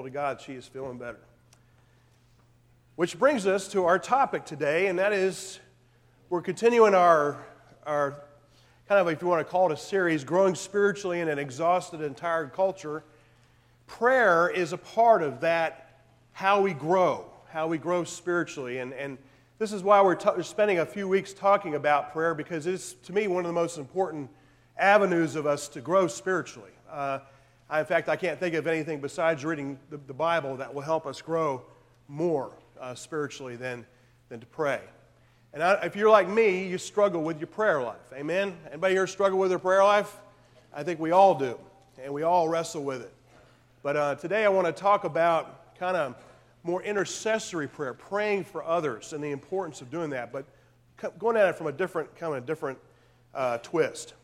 To God, she is feeling better. Which brings us to our topic today, and that is we're continuing our kind of, if you want to call it a series, Growing Spiritually in an Exhausted and Tired Culture. Prayer is a part of that, how we grow spiritually. And this is why we're spending a few weeks talking about prayer, because it's, to me, one of the most important avenues of us to grow spiritually. In fact, I can't think of anything besides reading the Bible that will help us grow more spiritually than to pray. And if you're like me, you struggle with your prayer life. Amen? Anybody here struggle with their prayer life? I think we all do, and we all wrestle with it. But today I want to talk about kind of more intercessory prayer, praying for others, and the importance of doing that, but going at it from a different twist.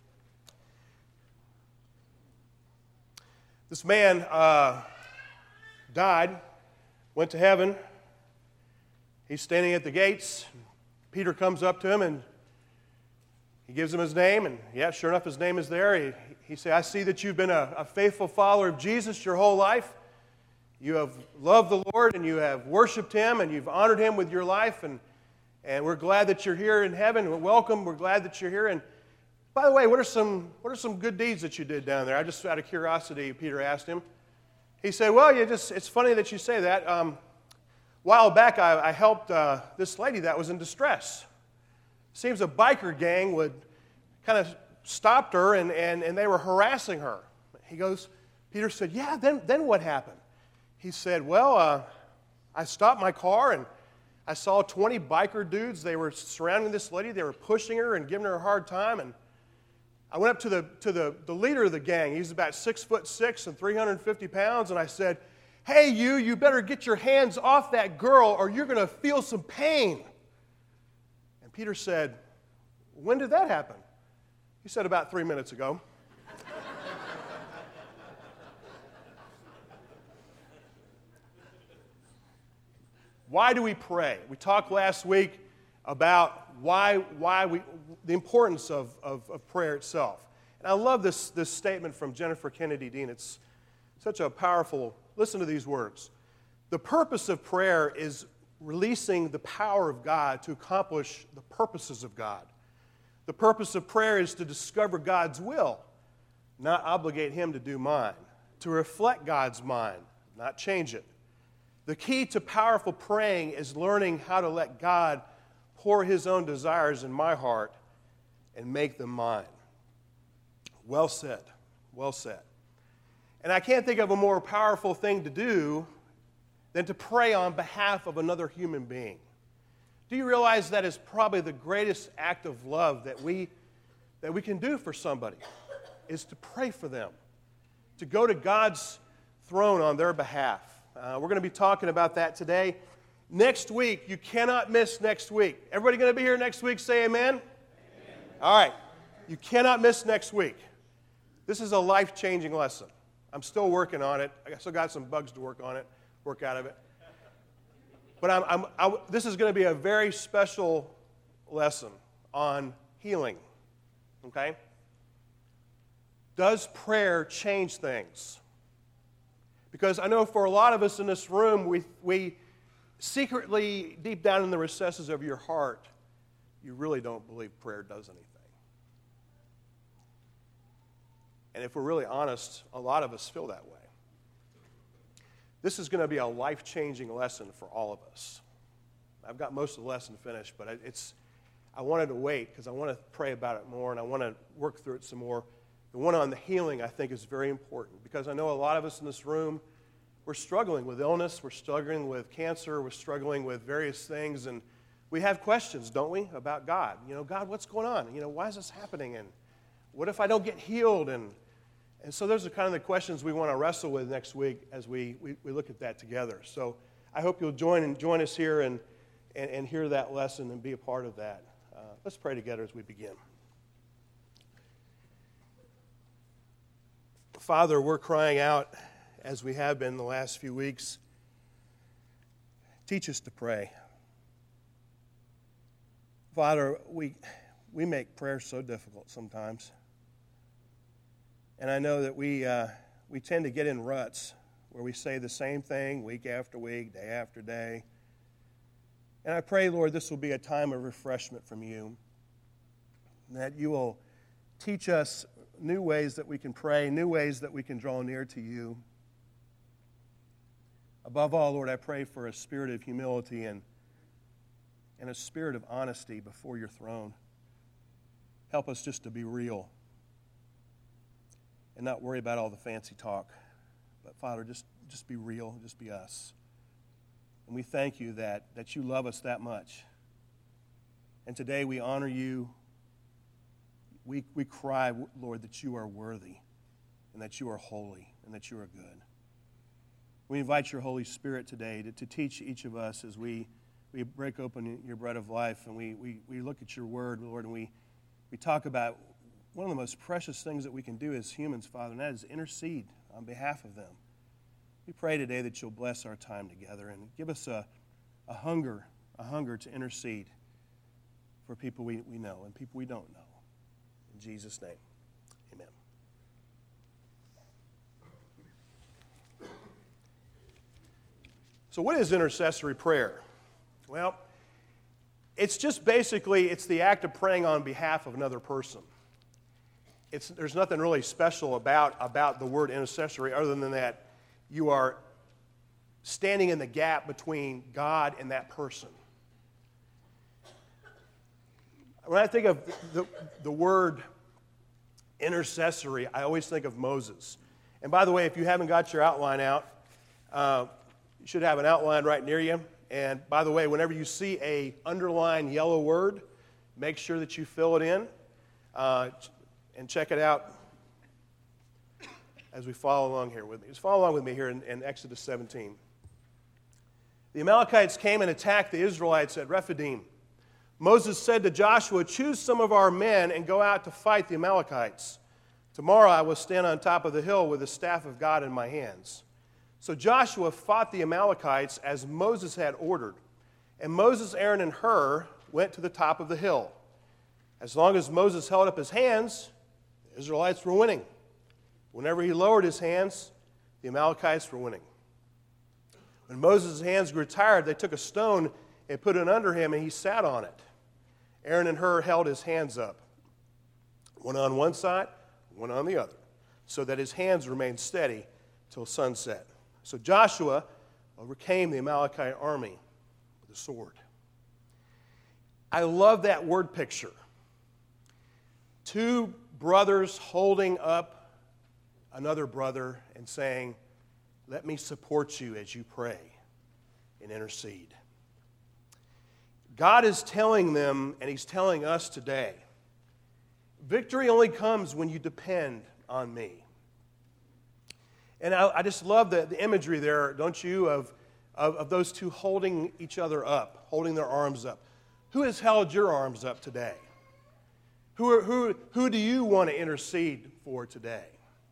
This man died, went to heaven. He's standing at the gates. Peter comes up to him and he gives him his name. And yeah, sure enough, his name is there. He said, I see that you've been a faithful follower of Jesus your whole life. You have loved the Lord and you have worshiped Him and you've honored Him with your life. And we're glad that you're here in heaven. Welcome. We're glad that you're here. And by the way, what are some good deeds that you did down there? I just, out of curiosity, Peter asked him. He said, well, it's funny that you say that. A while back, I helped this lady that was in distress. Seems a biker gang would kind of stopped her, and they were harassing her. Peter said, yeah, then what happened? He said, well, I stopped my car, and I saw 20 biker dudes. They were surrounding this lady. They were pushing her and giving her a hard time, and I went up to the leader of the gang. He's about 6'6" and 350 pounds, and I said, hey, you better get your hands off that girl or you're going to feel some pain. And Peter said, when did that happen? He said, about 3 minutes ago. Why do we pray? We talked last week about the importance of prayer itself. And I love this statement from Jennifer Kennedy Dean. It's such a powerful, listen to these words. The purpose of prayer is releasing the power of God to accomplish the purposes of God. The purpose of prayer is to discover God's will, not obligate Him to do mine. To reflect God's mind, not change it. The key to powerful praying is learning how to let God pour His own desires in my heart and make them mine. Well said. Well said. And I can't think of a more powerful thing to do than to pray on behalf of another human being. Do you realize that is probably the greatest act of love that we can do for somebody, is to pray for them, to go to God's throne on their behalf. We're going to be talking about that today. Next week, you cannot miss next week. Everybody going to be here next week? Say amen. Amen. All right. You cannot miss next week. This is a life-changing lesson. I'm still working on it. I still got some bugs to work out of it. But this is going to be a very special lesson on healing. Okay? Does prayer change things? Because I know for a lot of us in this room, we secretly, deep down in the recesses of your heart, you really don't believe prayer does anything. And if we're really honest, a lot of us feel that way. This is going to be a life-changing lesson for all of us. I've got most of the lesson finished, but I wanted to wait because I want to pray about it more and I want to work through it some more. The one on the healing, I think, is very important because I know a lot of us in this room, we're struggling with illness, we're struggling with cancer, we're struggling with various things, and we have questions, don't we, about God. God, what's going on? Why is this happening? And what if I don't get healed? And so those are kind of the questions we want to wrestle with next week as we look at that together. So I hope you'll join us here and hear that lesson and be a part of that. Let's pray together as we begin. Father, we're crying out, as we have been the last few weeks, teach us to pray. Father, we make prayer so difficult sometimes. And I know that we tend to get in ruts where we say the same thing week after week, day after day. And I pray, Lord, this will be a time of refreshment from you, that you will teach us new ways that we can pray, new ways that we can draw near to you. Above all, Lord, I pray for a spirit of humility and a spirit of honesty before your throne. Help us just to be real and not worry about all the fancy talk. But, Father, just be real, just be us. And we thank you that you love us that much. And today we honor you. We cry, Lord, that you are worthy and that you are holy and that you are good. We invite your Holy Spirit today to teach each of us as we break open your bread of life and we look at your word, Lord, and we talk about one of the most precious things that we can do as humans, Father, and that is intercede on behalf of them. We pray today that you'll bless our time together and give us a hunger to intercede for people we know and people we don't know. In Jesus' name, amen. So what is intercessory prayer? Well, it's just basically, it's the act of praying on behalf of another person. There's nothing really special about the word intercessory other than that you are standing in the gap between God and that person. When I think of the word intercessory, I always think of Moses. And by the way, if you haven't got your outline out, you should have an outline right near you. And by the way, whenever you see a underlined yellow word, make sure that you fill it in and check it out as we follow along here with me. Just follow along with me here in Exodus 17. The Amalekites came and attacked the Israelites at Rephidim. Moses said to Joshua, "Choose some of our men and go out to fight the Amalekites. Tomorrow I will stand on top of the hill with the staff of God in my hands." So Joshua fought the Amalekites as Moses had ordered. And Moses, Aaron, and Hur went to the top of the hill. As long as Moses held up his hands, the Israelites were winning. Whenever he lowered his hands, the Amalekites were winning. When Moses' hands grew tired, they took a stone and put it under him, and he sat on it. Aaron and Hur held his hands up, one on one side, one on the other, so that his hands remained steady till sunset. So Joshua overcame the Amalekite army with a sword. I love that word picture. Two brothers holding up another brother and saying, "Let me support you as you pray and intercede." God is telling them, and he's telling us today, victory only comes when you depend on me. And I just love the imagery there, don't you, of those two holding each other up, holding their arms up. Who has held your arms up today? Who do you want to intercede for today?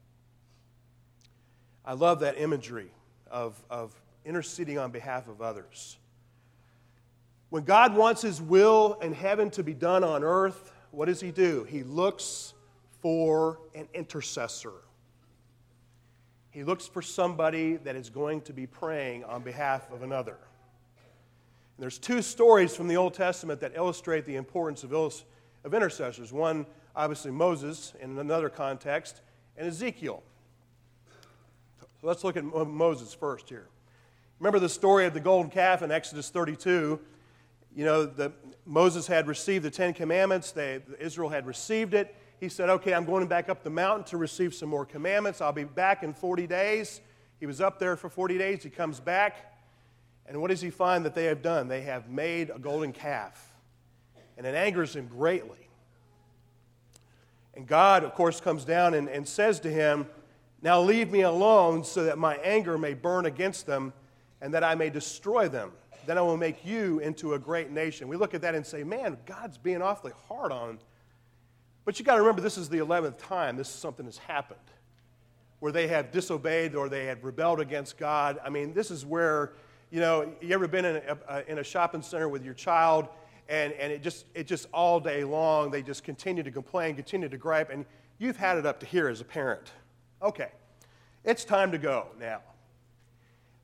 I love that imagery of interceding on behalf of others. When God wants his will in heaven to be done on earth, what does he do? He looks for an intercessor. He looks for somebody that is going to be praying on behalf of another. And there's two stories from the Old Testament that illustrate the importance of intercessors. One, obviously, Moses in another context, and Ezekiel. So let's look at Moses first here. Remember the story of the golden calf in Exodus 32. You know, Moses had received the Ten Commandments. Israel had received it. He said, "Okay, I'm going back up the mountain to receive some more commandments. I'll be back in 40 days. He was up there for 40 days. He comes back. And what does he find that they have done? They have made a golden calf. And it angers him greatly. And God, of course, comes down and says to him, "Now leave me alone so that my anger may burn against them and that I may destroy them. Then I will make you into a great nation." We look at that and say, man, God's being awfully hard on. But you got to remember, this is the 11th time something has happened where they have disobeyed or they have rebelled against God. I mean, this is where, you ever been in a shopping center with your child and it just all day long, they just continue to complain, continue to gripe, and you've had it up to here as a parent. Okay, it's time to go now.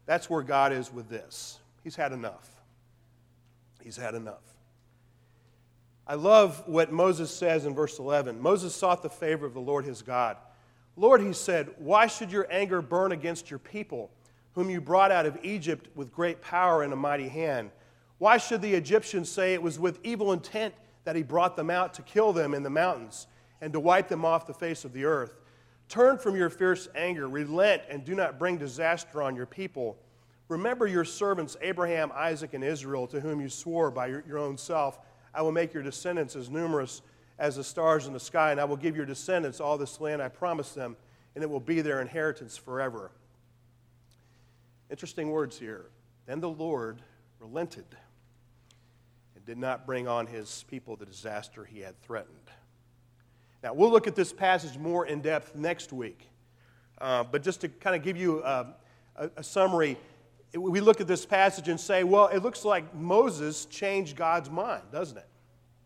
That's where God is with this. He's had enough. He's had enough. I love what Moses says in verse 11. Moses sought the favor of the Lord his God. Lord, he said, why should your anger burn against your people, whom you brought out of Egypt with great power and a mighty hand? Why should the Egyptians say it was with evil intent that he brought them out to kill them in the mountains and to wipe them off the face of the earth? Turn from your fierce anger, relent, and do not bring disaster on your people. Remember your servants Abraham, Isaac, and Israel, to whom you swore by your own self, I will make your descendants as numerous as the stars in the sky, and I will give your descendants all this land I promised them, and it will be their inheritance forever. Interesting words here. Then the Lord relented and did not bring on his people the disaster he had threatened. Now, we'll look at this passage more in depth next week, but just to kind of give you a summary, we look at this passage and say, well, it looks like Moses changed God's mind, doesn't it?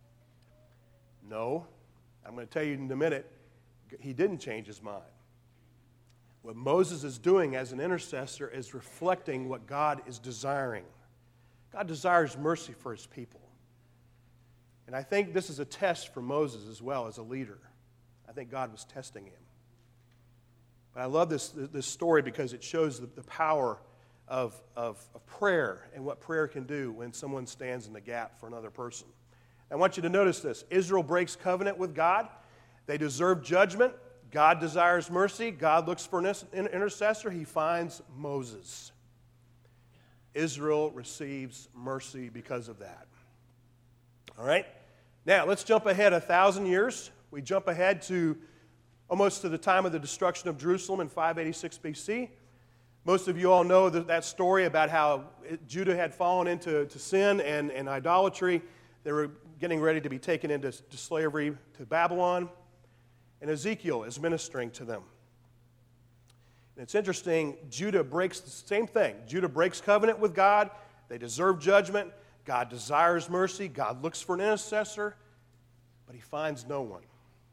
No. I'm going to tell you in a minute, he didn't change his mind. What Moses is doing as an intercessor is reflecting what God is desiring. God desires mercy for his people. And I think this is a test for Moses as well as a leader. I think God was testing him. But I love this story because it shows the power of prayer and what prayer can do when someone stands in the gap for another person. I want you to notice this. Israel breaks covenant with God. They deserve judgment. God desires mercy. God looks for an intercessor. He finds Moses. Israel receives mercy because of that. All right? Now, let's jump ahead 1,000 years. We jump ahead to almost to the time of the destruction of Jerusalem in 586 BC. Most of you all know that story about how Judah had fallen into sin and idolatry. They were getting ready to be taken into slavery to Babylon. And Ezekiel is ministering to them. And it's interesting, Judah breaks the same thing. Judah breaks covenant with God. They deserve judgment. God desires mercy. God looks for an intercessor. But he finds no one.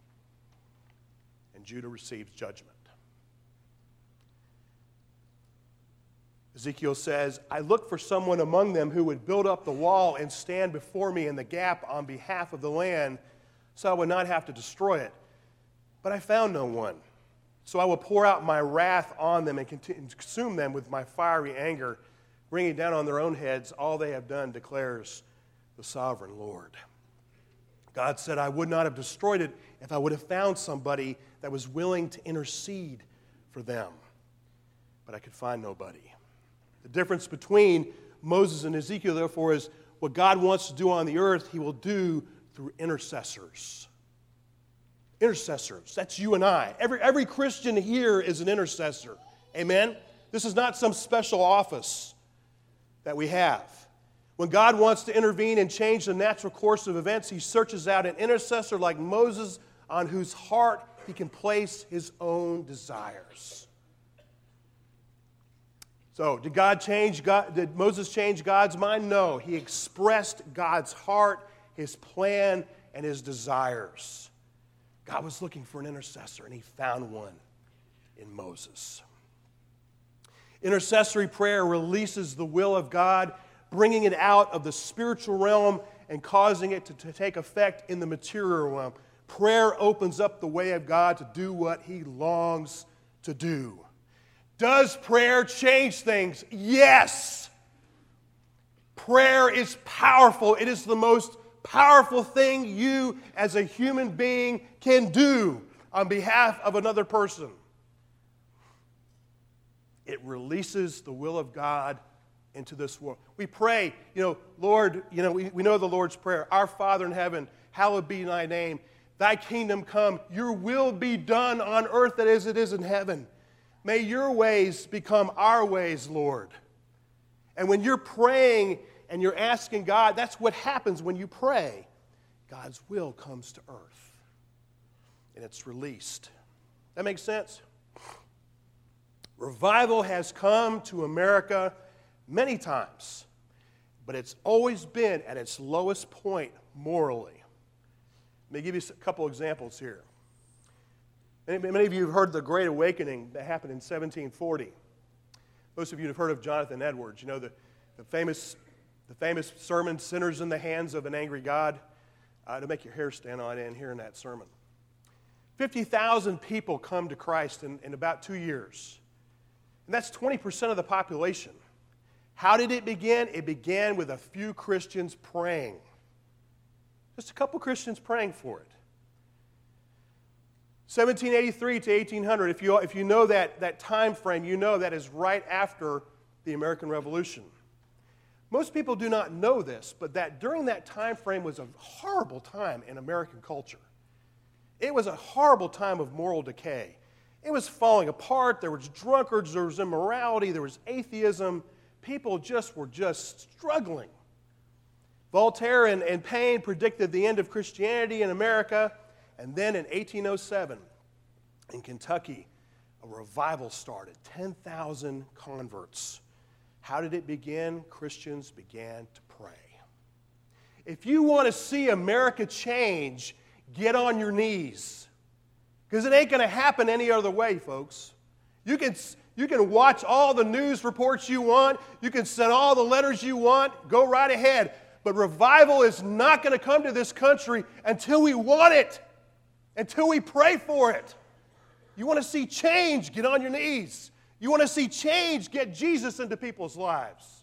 And Judah receives judgment. Ezekiel says, I looked for someone among them who would build up the wall and stand before me in the gap on behalf of the land so I would not have to destroy it. But I found no one. So I will pour out my wrath on them and consume them with my fiery anger, bringing down on their own heads all they have done, declares the sovereign Lord. God said, I would not have destroyed it if I would have found somebody that was willing to intercede for them. But I could find nobody. The difference between Moses and Ezekiel, therefore, is what God wants to do on the earth, he will do through intercessors. Intercessors, that's you and I. Every Christian here is an intercessor. Amen? This is not some special office that we have. When God wants to intervene and change the natural course of events, he searches out an intercessor like Moses on whose heart he can place his own desires. So, did Moses change God's mind? No. He expressed God's heart, his plan, and his desires. God was looking for an intercessor, and he found one in Moses. Intercessory prayer releases the will of God, bringing it out of the spiritual realm and causing it to take effect in the material realm. Prayer opens up the way of God to do what he longs to do. Does prayer change things? Yes. Prayer is powerful. It is the most powerful thing you as a human being can do on behalf of another person. It releases the will of God into this world. We pray, Lord, we know the Lord's Prayer. Our Father in heaven, hallowed be thy name. Thy kingdom come. Your will be done on earth as it is in heaven. May your ways become our ways, Lord. And when you're praying and you're asking God, that's what happens when you pray. God's will comes to earth. And it's released. That makes sense? Revival has come to America many times, but it's always been at its lowest point morally. Let me give you a couple examples here. Many of you have heard the Great Awakening that happened in 1740. Most of you have heard of Jonathan Edwards. You know, the famous sermon, Sinners in the Hands of an Angry God. To make your hair stand on end hearing that sermon. 50,000 people come to Christ in about 2 years. And that's 20% of the population. How did it begin? It began with a few Christians praying. Just a couple Christians praying for it. 1783 to 1800, if you know that time frame, you know that is right after the American Revolution. Most people do not know this, but that during that time frame was a horrible time in American culture. It was a horrible time of moral decay. It was falling apart. There was drunkards, there was immorality, there was atheism. People were just struggling. Voltaire and Paine predicted the end of Christianity in America, and then in 1807, in Kentucky, a revival started. 10,000 converts. How did it begin? Christians began to pray. If you want to see America change, get on your knees. Because it ain't going to happen any other way, folks. You can watch all the news reports you want. You can send all the letters you want. Go right ahead. But revival is not going to come to this country until we want it, until we pray for it. You want to see change? Get on your knees. You want to see change? Get Jesus into people's lives.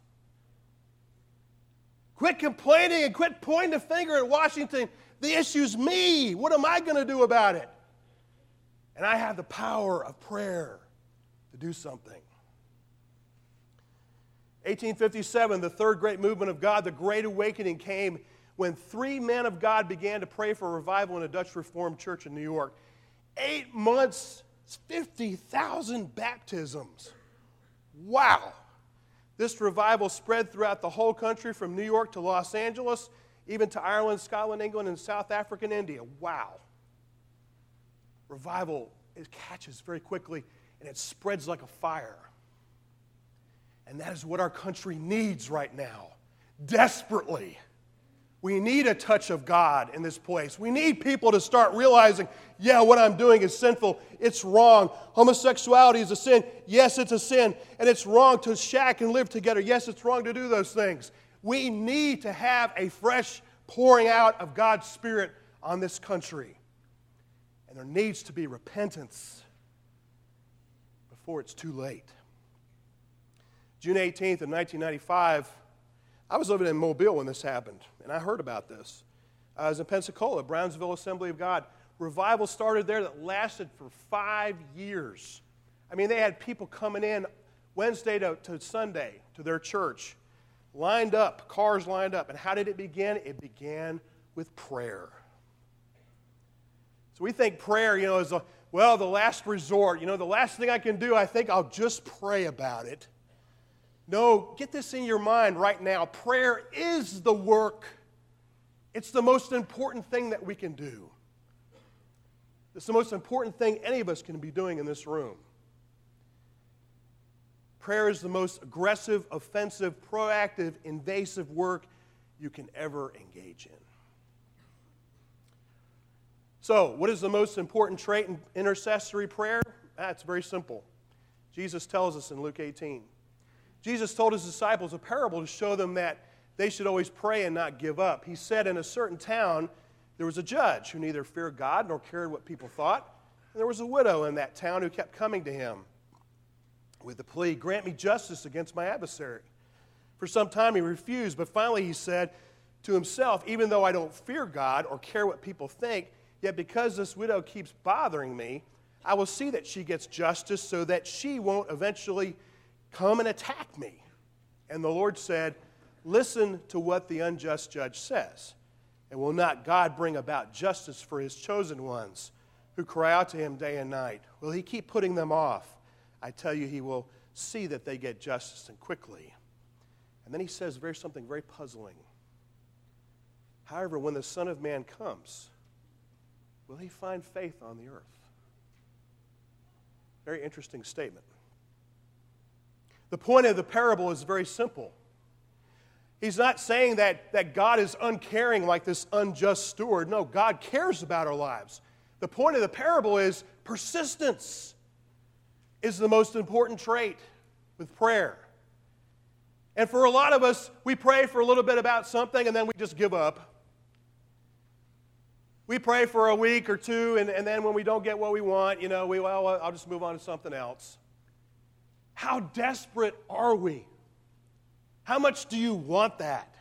Quit complaining and quit pointing the finger at Washington. The issue's me. What am I going to do about it? And I have the power of prayer to do something. 1857, the third great movement of God, the Great Awakening, came when 3 men of God began to pray for revival in a Dutch Reformed church in New York. 8 months, 50,000 baptisms. Wow. This revival spread throughout the whole country from New York to Los Angeles, even to Ireland, Scotland, England, and South Africa and India. Wow. Revival, it catches very quickly, and it spreads like a fire. And that is what our country needs right now, desperately. We need a touch of God in this place. We need people to start realizing, yeah, what I'm doing is sinful. It's wrong. Homosexuality is a sin. Yes, it's a sin. And it's wrong to shack and live together. Yes, it's wrong to do those things. We need to have a fresh pouring out of God's Spirit on this country. And there needs to be repentance before it's too late. June 18th of 1995, I was living in Mobile when this happened, and I heard about this. I was in Pensacola, Brownsville Assembly of God. Revival started there that lasted for 5 years. I mean, they had people coming in Wednesday to Sunday to their church, lined up, cars lined up. And how did it begin? It began with prayer. So we think prayer, is the last resort. The last thing I can do, I think I'll just pray about it. No, get this in your mind right now. Prayer is the work. It's the most important thing that we can do. It's the most important thing any of us can be doing in this room. Prayer is the most aggressive, offensive, proactive, invasive work you can ever engage in. So, what is the most important trait in intercessory prayer? It's very simple. Jesus tells us in Luke 18. Jesus told his disciples a parable to show them that they should always pray and not give up. He said in a certain town there was a judge who neither feared God nor cared what people thought. And there was a widow in that town who kept coming to him with the plea, "Grant me justice against my adversary." For some time he refused, but finally he said to himself, "Even though I don't fear God or care what people think, yet because this widow keeps bothering me, I will see that she gets justice so that she won't eventually come and attack me." And the Lord said, "Listen to what the unjust judge says. And will not God bring about justice for his chosen ones who cry out to him day and night? Will he keep putting them off? I tell you, he will see that they get justice and quickly." And then he says something very puzzling. "However, when the Son of Man comes, will he find faith on the earth?" Very interesting statement. The point of the parable is very simple. He's not saying that God is uncaring like this unjust steward. No, God cares about our lives. The point of the parable is persistence is the most important trait. with prayer. And for a lot of us, we pray for a little bit about something and then we just give up. We pray for a week or two, and then when we don't get what we want, I'll just move on to something else. How desperate are we? How much do you want that?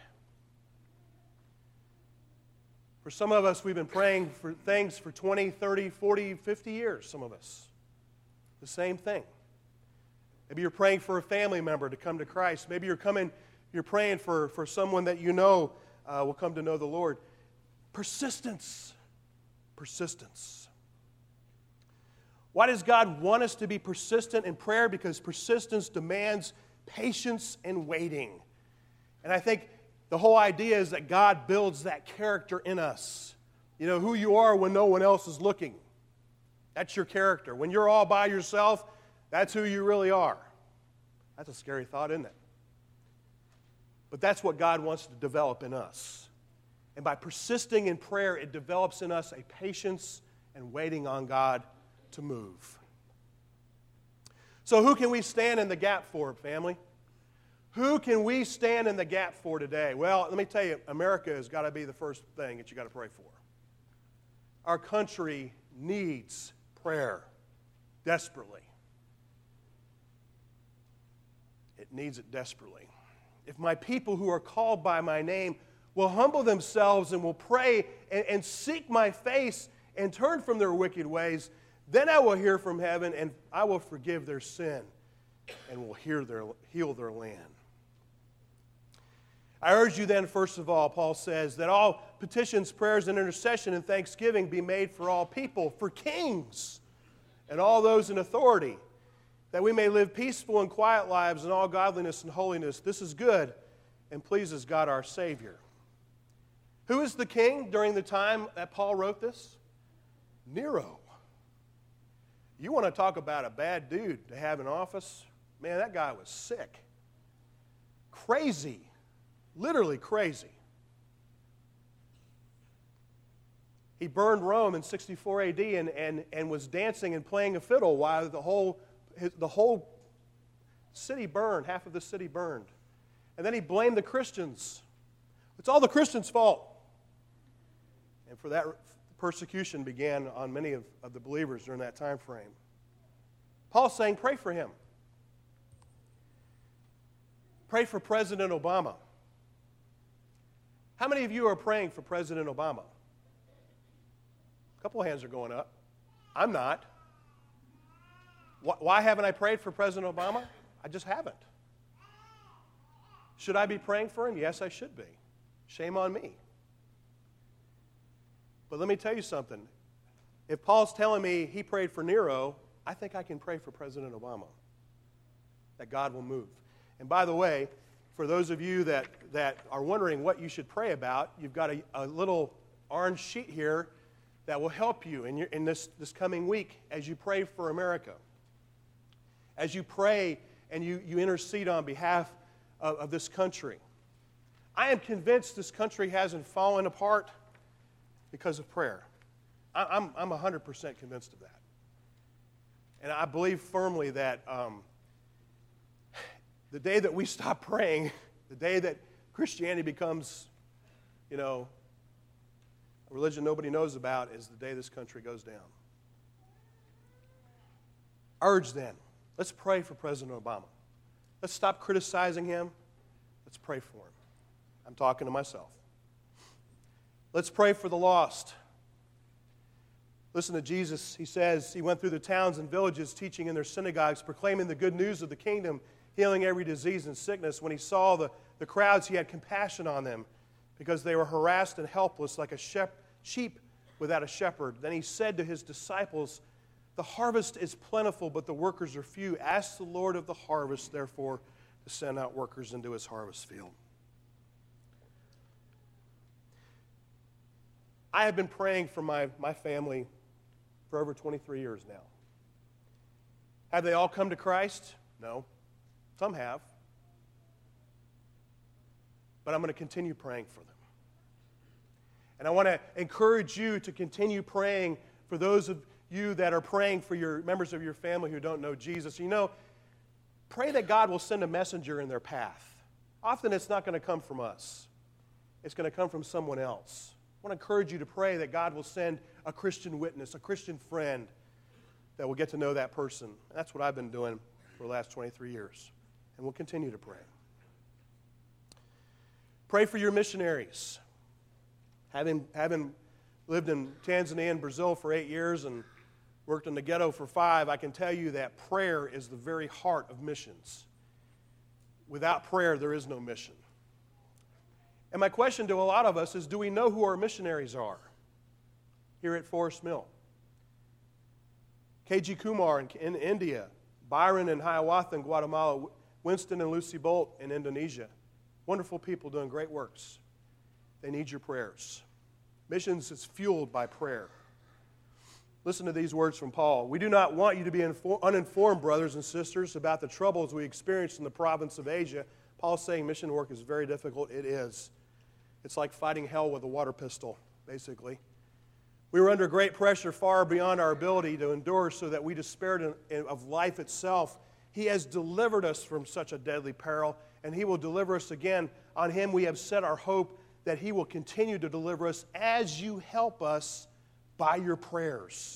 For some of us, we've been praying for things for 20, 30, 40, 50 years, some of us. The same thing. Maybe you're praying for a family member to come to Christ. Maybe you're praying for someone that you know will come to know the Lord. Persistence. Persistence. Why does God want us to be persistent in prayer? Because persistence demands patience and waiting. And I think the whole idea is that God builds that character in us. You know, who you are when no one else is looking. That's your character. When you're all by yourself, that's who you really are. That's a scary thought, isn't it? But that's what God wants to develop in us. And by persisting in prayer, it develops in us a patience and waiting on God to move. So who can we stand in the gap for, family? Who can we stand in the gap for today? Well, let me tell you, America has got to be the first thing that you got to pray for. Our country needs prayer desperately. It needs it desperately. If my people who are called by my name will humble themselves and will pray and seek my face and turn from their wicked ways, then I will hear from heaven and I will forgive their sin and will heal their land. I urge you then, first of all, Paul says, that all petitions, prayers, and intercession and thanksgiving be made for all people, for kings and all those in authority, that we may live peaceful and quiet lives in all godliness and holiness. This is good and pleases God our Savior. Who is the king during the time that Paul wrote this? Nero. You want to talk about a bad dude to have in office? Man, that guy was sick. Crazy. Literally crazy. He burned Rome in 64 AD and was dancing and playing a fiddle while the whole city burned, half of the city burned. And then he blamed the Christians. It's all the Christians' fault. And for that, persecution began on many of the believers during that time frame. Paul's saying, pray for him. Pray for President Obama. How many of you are praying for President Obama? A couple of hands are going up. I'm not. Why haven't I prayed for President Obama? I just haven't. Should I be praying for him? Yes, I should be. Shame on me. But let me tell you something. If Paul's telling me he prayed for Nero, I think I can pray for President Obama, that God will move. And by the way, for those of you that are wondering what you should pray about, you've got a little orange sheet here that will help you in this coming week as you pray for America. As you pray and you intercede on behalf of this country. I am convinced this country hasn't fallen apart because of prayer. I'm 100% convinced of that. And I believe firmly that the day that we stop praying, the day that Christianity becomes, a religion nobody knows about, is the day this country goes down. Urge then, let's pray for President Obama. Let's stop criticizing him. Let's pray for him. I'm talking to myself. Let's pray for the lost. Listen to Jesus. He says he went through the towns and villages teaching in their synagogues, proclaiming the good news of the kingdom, healing every disease and sickness. When he saw the crowds, he had compassion on them because they were harassed and helpless like a sheep without a shepherd. Then he said to his disciples, the harvest is plentiful, but the workers are few. Ask the Lord of the harvest, therefore, to send out workers into his harvest field. I have been praying for my family for over 23 years now. Have they all come to Christ? No. Some have. But I'm going to continue praying for them. And I want to encourage you to continue praying for those of you that are praying for your members of your family who don't know Jesus. pray that God will send a messenger in their path. Often it's not going to come from us. It's going to come from someone else. I want to encourage you to pray that God will send a Christian witness, a Christian friend that will get to know that person. And that's what I've been doing for the last 23 years. And we'll continue to pray. Pray for your missionaries. Having lived in Tanzania and Brazil for 8 years and worked in the ghetto for 5, I can tell you that prayer is the very heart of missions. Without prayer, there is no mission. And my question to a lot of us is, do we know who our missionaries are here at Forest Mill? K.G. Kumar in India, Byron and Hiawatha in Guatemala, Winston and Lucy Bolt in Indonesia. Wonderful people doing great works. They need your prayers. Missions is fueled by prayer. Listen to these words from Paul. We do not want you to be uninformed, brothers and sisters, about the troubles we experienced in the province of Asia. Paul's saying mission work is very difficult. It is. It's like fighting hell with a water pistol, basically. We were under great pressure far beyond our ability to endure, so that we despaired of life itself. He has delivered us from such a deadly peril, and He will deliver us again. On Him we have set our hope that He will continue to deliver us as you help us by your prayers.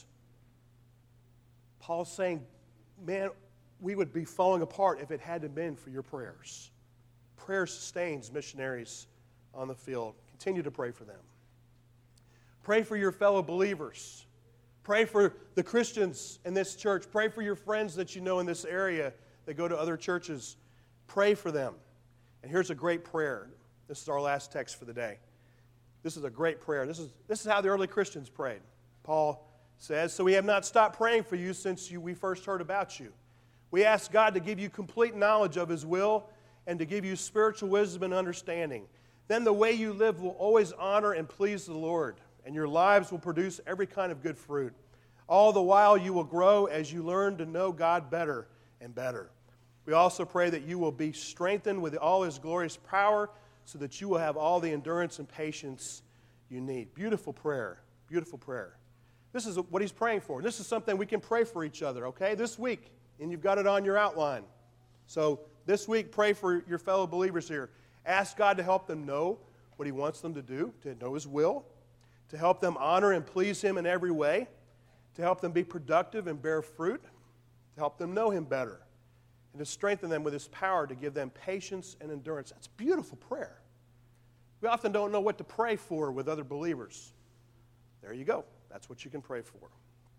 Paul's saying, man, we would be falling apart if it hadn't been for your prayers. Prayer sustains missionaries on the field. Continue to pray for them. Pray for your fellow believers. Pray for the Christians in this church. Pray for your friends that you know in this area that go to other churches. Pray for them. And here's a great prayer. This is our last text for the day. This is a great prayer. This is how the early Christians prayed. Paul says, so we have not stopped praying for you since we first heard about you. We ask God to give you complete knowledge of His will and to give you spiritual wisdom and understanding. Then the way you live will always honor and please the Lord, and your lives will produce every kind of good fruit. All the while you will grow as you learn to know God better and better. We also pray that you will be strengthened with all His glorious power, so that you will have all the endurance and patience you need. Beautiful prayer. Beautiful prayer. This is what he's praying for. This is something we can pray for each other, okay? This week, and you've got it on your outline. So this week, pray for your fellow believers here. Ask God to help them know what He wants them to do, to know His will, to help them honor and please Him in every way, to help them be productive and bear fruit, to help them know Him better, and to strengthen them with His power to give them patience and endurance. That's beautiful prayer. We often don't know what to pray for with other believers. There you go. That's what you can pray for.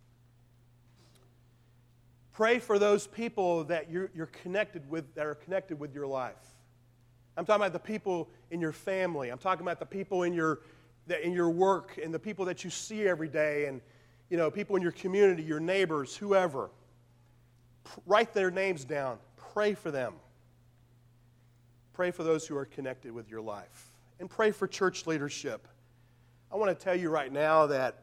Pray for those people that you're connected with, that are connected with your life. I'm talking about the people in your family. I'm talking about the people in your work and the people that you see every day, and people in your community, your neighbors, whoever. Write their names down. Pray for them. Pray for those who are connected with your life. And pray for church leadership. I want to tell you right now that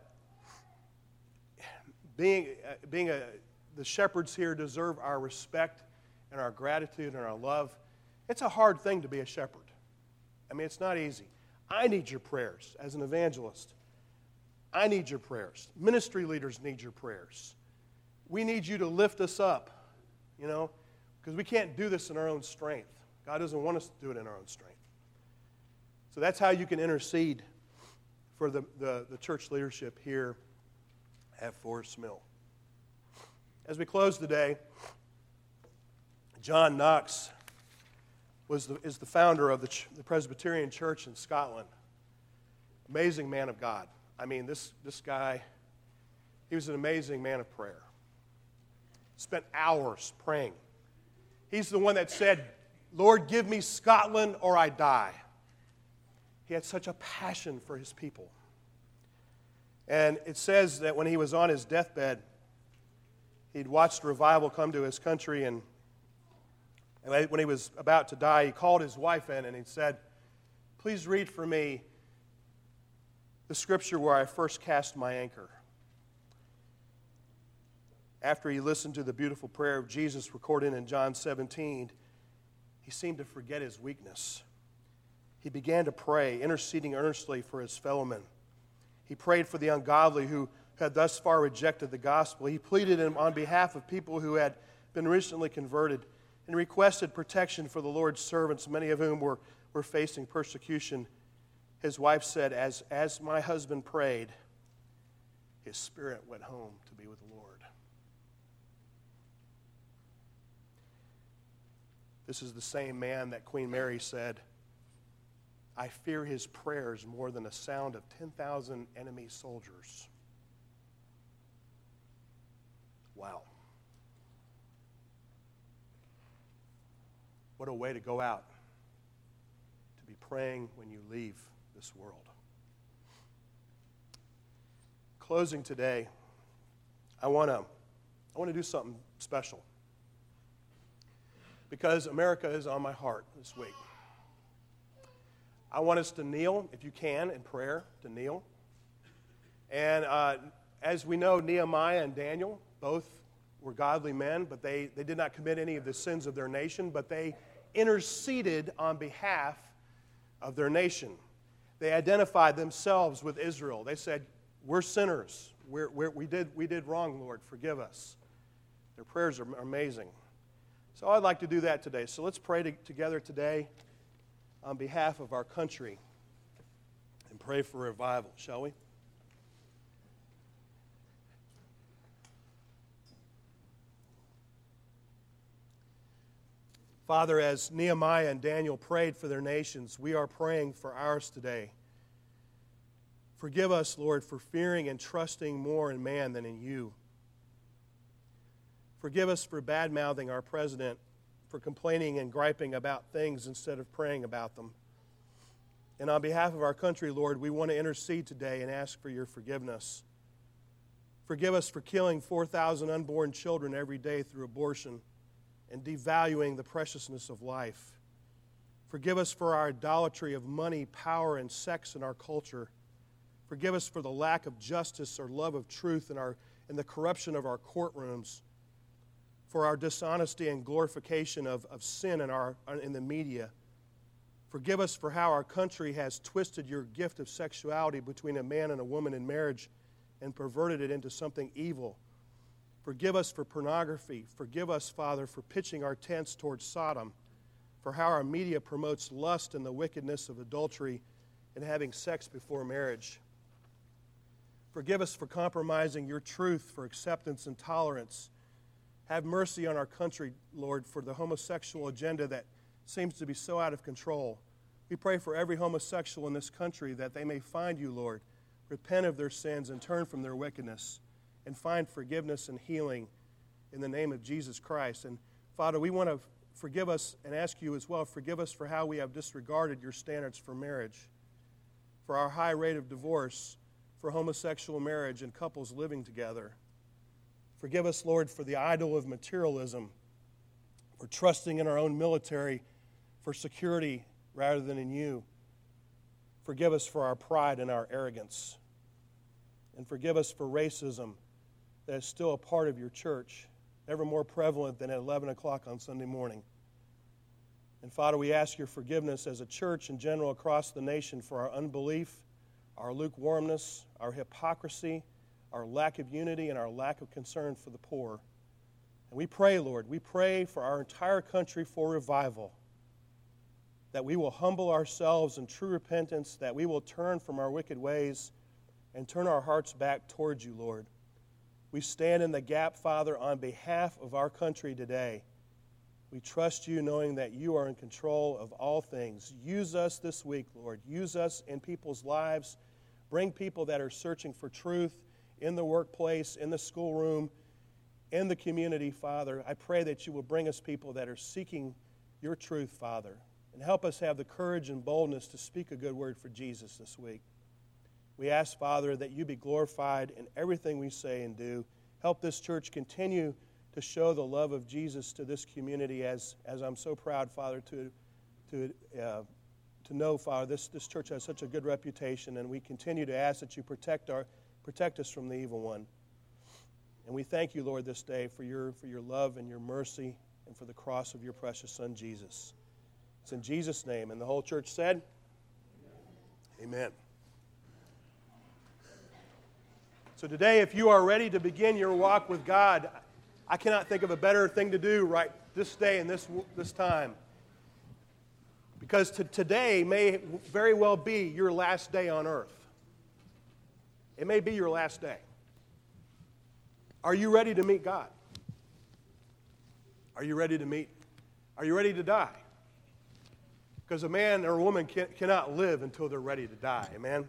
the shepherds here deserve our respect and our gratitude and our love. It's a hard thing to be a shepherd. I mean, it's not easy. I need your prayers as an evangelist. I need your prayers. Ministry leaders need your prayers. We need you to lift us up, because we can't do this in our own strength. God doesn't want us to do it in our own strength. So that's how you can intercede for the church leadership here at Forest Mill. As we close today, John Knox is the founder of the Presbyterian Church in Scotland. Amazing man of God. I mean, this guy, he was an amazing man of prayer. Spent hours praying. He's the one that said, Lord, give me Scotland or I die. He had such a passion for his people. And it says that when he was on his deathbed, he'd watched revival come to his country, and when he was about to die, he called his wife in and he said, please read for me the scripture where I first cast my anchor. After he listened to the beautiful prayer of Jesus recorded in John 17, he seemed to forget his weakness. He began to pray, interceding earnestly for his fellow men. He prayed for the ungodly who had thus far rejected the gospel. He pleaded on behalf of people who had been recently converted. and requested protection for the Lord's servants, many of whom were facing persecution. His wife said, as my husband prayed, his spirit went home to be with the Lord. This is the same man that Queen Mary said, I fear his prayers more than the sound of 10,000 enemy soldiers. Wow. What a way to go out, to be praying when you leave this world. Closing today, I want to do something special because America is on my heart this week. I want us to kneel, if you can, in prayer, to kneel. And as we know, Nehemiah and Daniel both were godly men, but they did not commit any of the sins of their nation, but they interceded on behalf of their nation. They identified themselves with Israel. They said, we're sinners. We did wrong, Lord. Forgive us. Their prayers are amazing. So I'd like to do that today. So let's pray together today on behalf of our country and pray for revival, shall we? Father, as Nehemiah and Daniel prayed for their nations, we are praying for ours today. Forgive us, Lord, for fearing and trusting more in man than in you. Forgive us for bad-mouthing our president, for complaining and griping about things instead of praying about them. And on behalf of our country, Lord, we want to intercede today and ask for your forgiveness. Forgive us for killing 4,000 unborn children every day through abortion and devaluing the preciousness of life. Forgive us for our idolatry of money, power, and sex in our culture. Forgive us for the lack of justice or love of truth in the corruption of our courtrooms, for our dishonesty and glorification of sin in the media. Forgive us for how our country has twisted your gift of sexuality between a man and a woman in marriage and perverted it into something evil. Forgive us for pornography. Forgive us, Father, for pitching our tents towards Sodom, for how our media promotes lust and the wickedness of adultery and having sex before marriage. Forgive us for compromising your truth for acceptance and tolerance. Have mercy on our country, Lord, for the homosexual agenda that seems to be so out of control. We pray for every homosexual in this country that they may find you, Lord, repent of their sins and turn from their wickedness, and find forgiveness and healing in the name of Jesus Christ. And Father, we want to forgive us and ask you as well, forgive us for how we have disregarded your standards for marriage, for our high rate of divorce, for homosexual marriage and couples living together. Forgive us, Lord, for the idol of materialism, for trusting in our own military for security rather than in you. Forgive us for our pride and our arrogance. And forgive us for racism that is still a part of your church, ever more prevalent than at 11 o'clock on Sunday morning. And Father, we ask your forgiveness as a church in general across the nation for our unbelief, our lukewarmness, our hypocrisy, our lack of unity, and our lack of concern for the poor. And we pray, Lord, we pray for our entire country for revival, that we will humble ourselves in true repentance, that we will turn from our wicked ways and turn our hearts back towards you, Lord. We stand in the gap, Father, on behalf of our country today. We trust you knowing that you are in control of all things. Use us this week, Lord. Use us in people's lives. Bring people that are searching for truth in the workplace, in the schoolroom, in the community, Father. I pray that you will bring us people that are seeking your truth, Father, and help us have the courage and boldness to speak a good word for Jesus this week. We ask, Father, that you be glorified in everything we say and do. Help this church continue to show the love of Jesus to this community as I'm so proud, Father, to know, Father, this church has such a good reputation, and we continue to ask that you protect us from the evil one. And we thank you, Lord, this day for your love and your mercy and for the cross of your precious Son, Jesus. It's in Jesus' name. And the whole church said, Amen. So today, if you are ready to begin your walk with God, I cannot think of a better thing to do right this day and this time. Because today may very well be your last day on earth. It may be your last day. Are you ready to meet God? Are you ready to meet? Are you ready to die? Because a man or a woman cannot live until they're ready to die. Amen?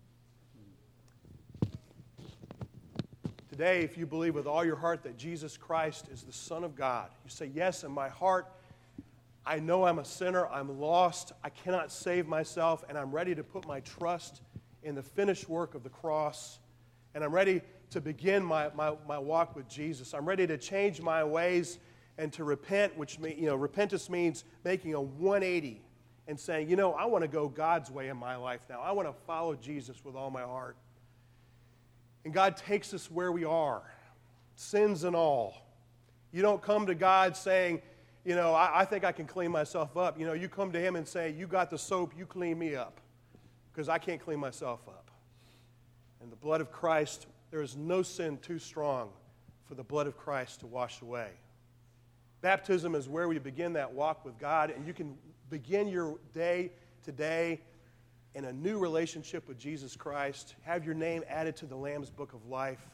Today, if you believe with all your heart that Jesus Christ is the Son of God, you say, yes, in my heart, I know I'm a sinner, I'm lost, I cannot save myself, and I'm ready to put my trust in the finished work of the cross, and I'm ready to begin my walk with Jesus. I'm ready to change my ways and to repent, which repentance means making a 180 and saying, I want to go God's way in my life now. I want to follow Jesus with all my heart. And God takes us where we are, sins and all. You don't come to God saying, I think I can clean myself up. You come to Him and say, you got the soap, you clean me up, because I can't clean myself up. And the blood of Christ, there is no sin too strong for the blood of Christ to wash away. Baptism is where we begin that walk with God, and you can begin your day today in a new relationship with Jesus Christ, have your name added to the Lamb's Book of Life,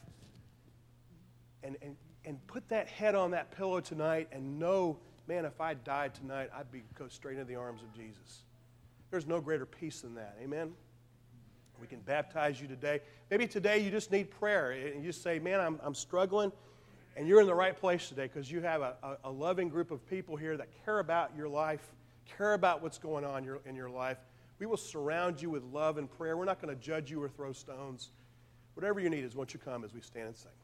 and put that head on that pillow tonight and know, man, if I died tonight, I'd go straight into the arms of Jesus. There's no greater peace than that. Amen? We can baptize you today. Maybe today you just need prayer, and you say, man, I'm struggling, and you're in the right place today because you have a loving group of people here that care about your life, care about what's going on in your life. We will surround you with love and prayer. We're not going to judge you or throw stones. Whatever you need is what you come as we stand and sing.